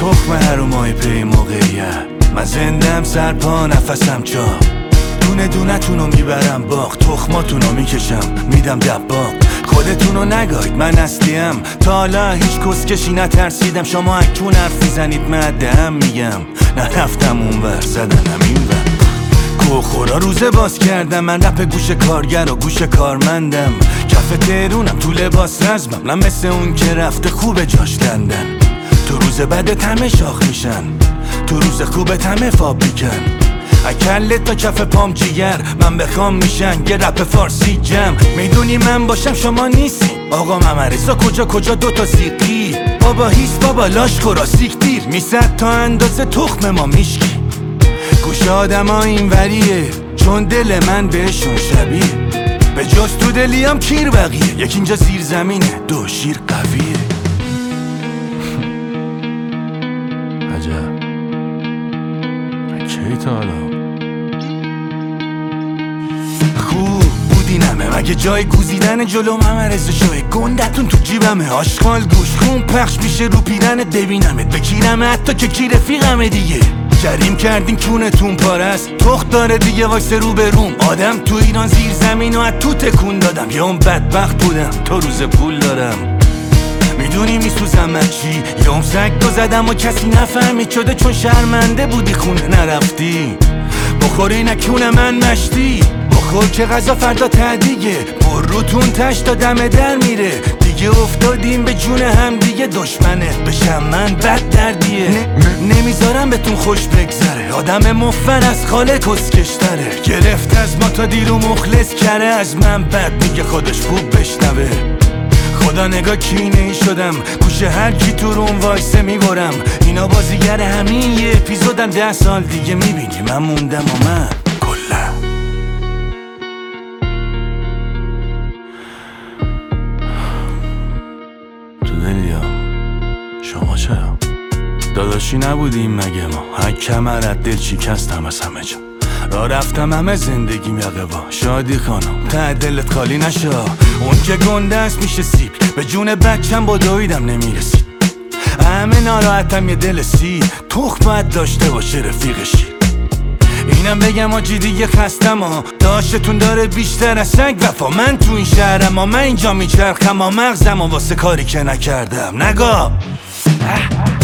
تخم هرومای پی موقعیت من زندم سرپا نفسم چا دونه دونه تونو میبرم باغ تخماتونو میکشم میدم دباغ خودتونو نگاید من اصلیم تا حالا هیچ کسکشی نترسیدم شما اکنون حرف میزنید مدهم میگم نرفتم اونور زدنم اینور کوخورا روزه باز کردم من رپ گوش کارگر و گوش کارمندم کف تهرونم تو لباس رزمم نه مثل اون که رفته خوب جاش دندن تو روز بدت همه شاخ میشن تو روز خوبت همه فاب میکن اکلت تا کف پام جیگر من بخوام میشن یه رپ فارسی جم میدونی من باشم شما نیستی آقا ممرسا کجا دوتا سیقی بابا هیس بابا لاش خورا سیک دیر میسد تا اندازه تخم ما میشکی گوش آدم ها این وریه چون دل من بهشون شبیه به جز تو دلیم کیر بقیه یکی اینجا زیر زمینه دو شیر قویه عجب کی تا حالا خوب بودینمه مگه جای گوزیدن جلو ممرز شای گندتون تو جیبمه آشغال گوش خون پخش میشه رو پیرنت ببینمت بکیرمه حتی که کی رفیقمه دیگه جریم کردین کونتون پارست تخت داره دیگه وایس رو به روم آدم تو ایران زیر زمین و از تو تکون دادم یا اون بدبخت بودم تا روز پول دارم میدونی میسوزم من چی یا اون سگ دو زدم و کسی نفهمید شده چون شرمنده بودی خونه نرفتی بخوری نکونه من مشتی بخور که غذا فردا تدیگه بر روتون تش تا دم در میره دیگه افتادیم به جون هم دیگه دشمنت بشم من بد دردیه نمیذارم بهتون خوش بگذره آدم مفر از خاله کسکشتره گرفت از ما تا دیرو مخلص کره از من بد میگه خودش خوب بشنوه خدا نگاه کینه ای شدم گوش هر کی تو روم وایسه میبرم اینا بازیگر همین یه اپیزودن 10 سال دیگه میبینی من موندم و من کلا تو دلیام شما چرا داداشی نبودیم مگه ما هر کمرت دل شکستم از همه جا را رفتم همه زندگیم یقه با شادی خانم ته دلت خالی نشا اون که گنده است میشه سیب به جون بچم با دویدم نمیرسید همه ناراحتم یه دل سی تخم باید داشته باشه رفیق شیر اینم بگم آجی دیگه خستم ها داشتتون داره بیشتر از سگ وفا من تو این شهرم ها من اینجا میچرخم ها مغزم ها واسه کاری که نکردم نگاه